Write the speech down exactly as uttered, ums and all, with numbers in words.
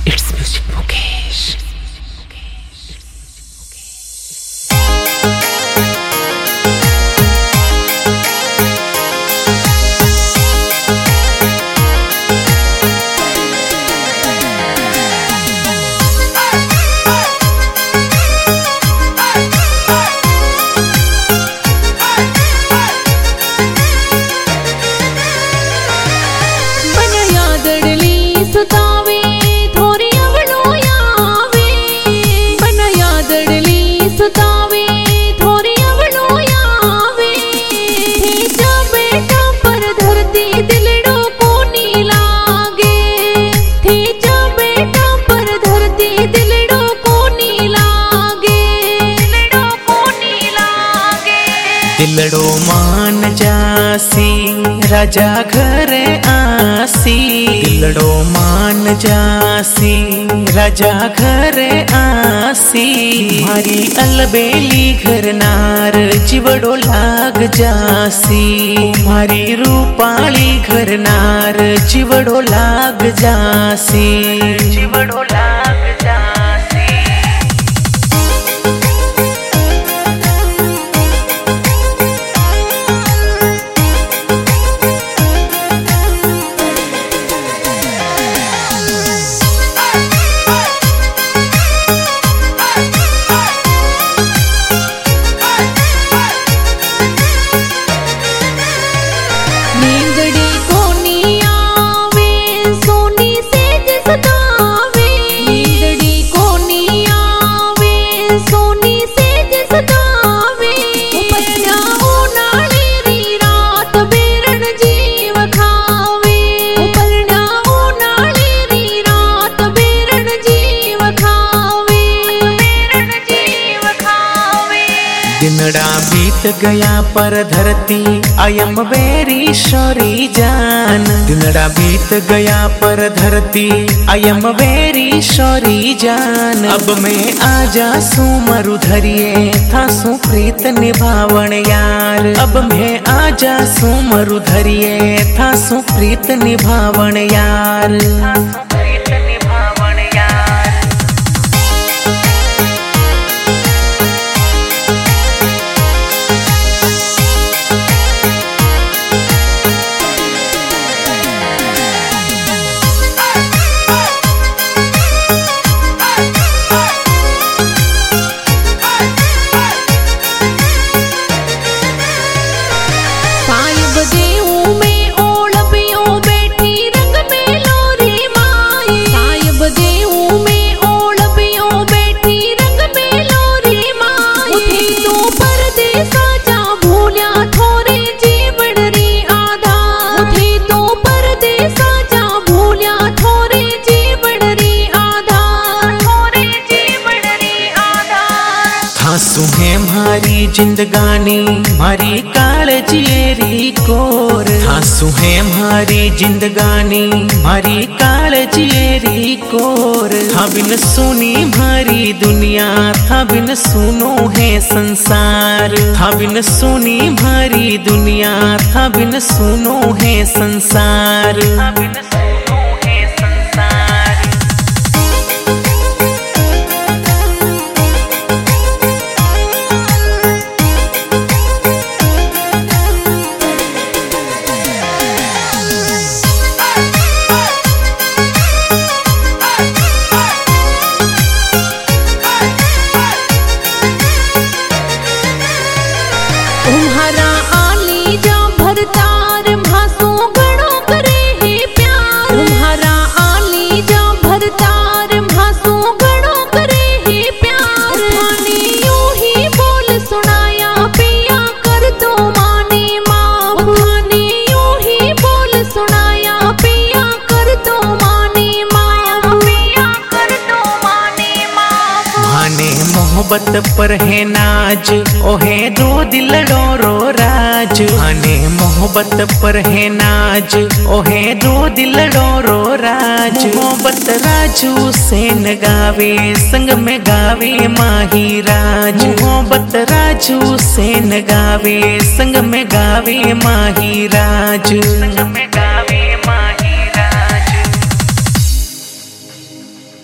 It's Music Mukesh. सुतावे थोरी अवलो यावे बनया दड़ली सुतावे थोरी अवलो यावे थे जा बेटा पर धरती दिलड़ो को नी लागे थे जा बेटा पर धरती दिलड़ो को नी लागे दिलड़ो को नी लागे दिलड़ो मान जासी राजा घरे आसी दिलड़ो मान जासी राजा घरे आसी मारी अलबेली घर नार चिवड़ो लाग जासी मारी रूपाली घर नार चिवड़ो लाग जासी चिवड़ो लाग जासी नींदड़ी को नी आवे सोनी सेज सतावे नींदड़ी को नी आवे सोनी सेज सतावे उपन्या उनाली री रात बेरण जीव खावे उपन्या उनाली री रात बेरण जीव खावे बेरण जीव खावे दिनड़ा बीत गया पर धरती अयम बेरी शोरी जान दिनड़ा बीत गया पर धरती अयम बेरी शोरी जान अब मैं आजा सू मरु धरिए था सू प्रीत निभावण यार अब मैं आजा सू मरु धरिए था सू प्रीत निभावण यार प्रीत निभावण यार देऊ में ओलपियो बैठी रंग में लोरी माए साहिब देऊ में ओलपियो बैठी रंग में लोरी माए उठी तो परदेसा जा भूलिया थोरे जीवन री आधा उठी तो परदेसा जा भूलिया थोरे जीवन री आधा थोरे जीवन री आधा था सुहे मारी जिंदगानी मारी कालजिएरी कोर था सुहे मारी जिंदगानी मारी कालजिएरी कोर था बिन सुनी मारी दुनिया था बिन सुनो है संसार था बिन सुनी मारी दुनिया था बिन सुनो है संसार था बिन सुनो है संसार तुम्हारा आली जा भरतार भासो गणो करे है प्यार तुम्हारा आली जा भरतार भासो गणो करे है प्यार माने यूं ही बोल सुनाया पिया कर दो माने माफ माने यूं ही बोल सुनाया पिया कर दो माने माफ पिया कर दो माने माफ माने मोहब्बत पर है नाज ओहे दो दिलड़ो रो राज माने मोहब्बत पर है नाज ओहे दो दिलड़ो रो राज मोहब्बत राजू सेन गावे संग में गावे माही राज मोहब्बत राजू सेन गावे संग में गावे माही राज संग में